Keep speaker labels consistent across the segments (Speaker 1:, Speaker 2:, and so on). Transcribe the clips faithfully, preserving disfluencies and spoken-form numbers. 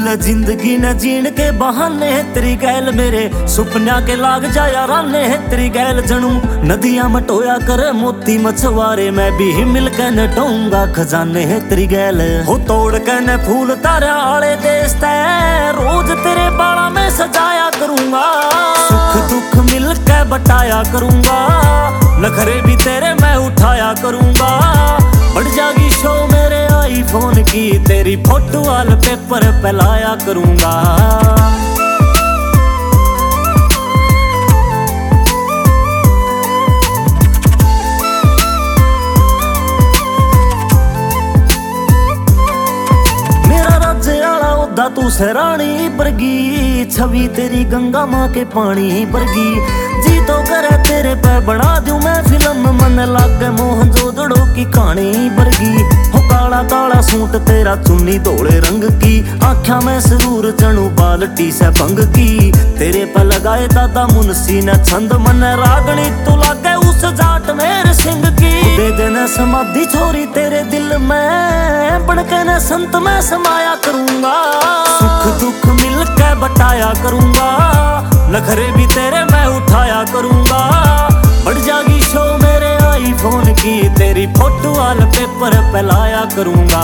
Speaker 1: ले जिंदगी न जीण के बहाने तेरी गैल मेरे सुपना के लाग जाया राने तेरी गैल जनू नदियां मटोया करे मोती मछुआरे मैं भी मिल के नटूंगा खजाने तेरी गैल हो तोड़ के न फूल तारे आले देश तै रोज तेरे बाला में सजाया करूंगा सुख दुख मिल के बटाया करूंगा नखरे भी तेरे मैं उठाया करूंगा बढ़ जागी शो मेरे आईफोन की तेरी फोटो वाल पेपर पे लाया करूंगा। मेरा राज्य आला ओदा तू सराणी बरगी छवि तेरी गंगा माँ के पानी बरगी जी तो करे तेरे पे बना दूं मैं फिल्म मन लागे मोहनजोदड़ो की कहानी बरगी हो काला काला सूट तेरा चुन्नी धोले रंग की आँखा में सरूर चणु बाल्टी से भंग की तेरे पे लगाए दादा मुंशी ने छंद मन रागनी तू लागे उस जाट मेरे सिंह की दे देना समाधि छोरी तेरे दिल में बनके न संत में समाया करूंगा सुख दुख मिल के बटाया करूंगा नखरे भी तेरे मैं उठाया करूंगा बढ़ जागी शो मेरे आईफोन की तेरी फोटो वाल पेपर पे लाया करूंगा।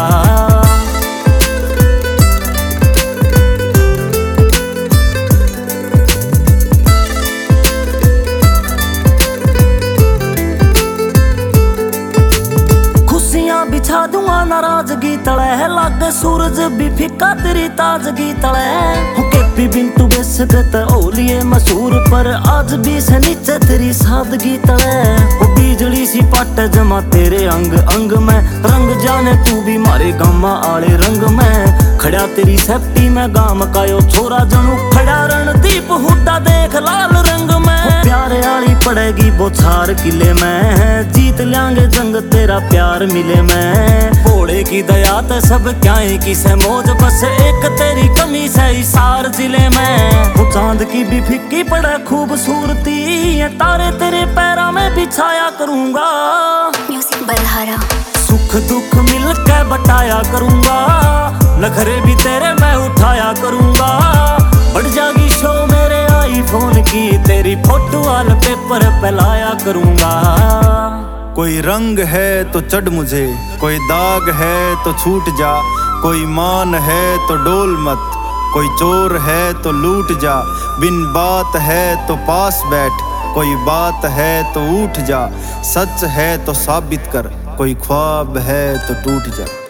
Speaker 1: बिछा दूंगा नाराजगी तले लागे सूरज भी फिका तेरी ताजगी तले हो केपी बिंटू बेसगत ओलिए मशहूर पर आज भी से नीचे तेरी सादगी तले हो बिजली सी पट जमा तेरे अंग अंग में रंग जाने तू भी मारे गामा आले रंग में खड़ा तेरी सेफ्टी में गाम का यो छोरा जनू खड़ा रणदीप हुड्डा देख लाल रंग में प्यारे आली पड़ेगी बोछार किले में जीत लेंगे जंग तेरा प्यार मिले में भोले की दया ते सब क्या की से मौज बस एक तेरी कमी से हिसार जिले में वो चांद की भी फिक्की पड़े खूबसूरती ये तारे तेरे पैरा में बिछाया करूंगा
Speaker 2: म्यूजिक बलहारा
Speaker 1: सुख दुख मिल के बटाया करूंगा नखरे भी तेरे मैं उठाया करूंगा बढ़ जागी शो मेरे आईफोन की तेरी फोटो वाल पेपर पे लाया करूंगा।
Speaker 3: कोई रंग है तो चढ़ मुझे कोई दाग है तो छूट जा कोई मान है तो डोल मत कोई चोर है तो लूट जा बिन बात है तो पास बैठ कोई बात है तो उठ जा सच है तो साबित कर कोई ख्वाब है तो टूट जा।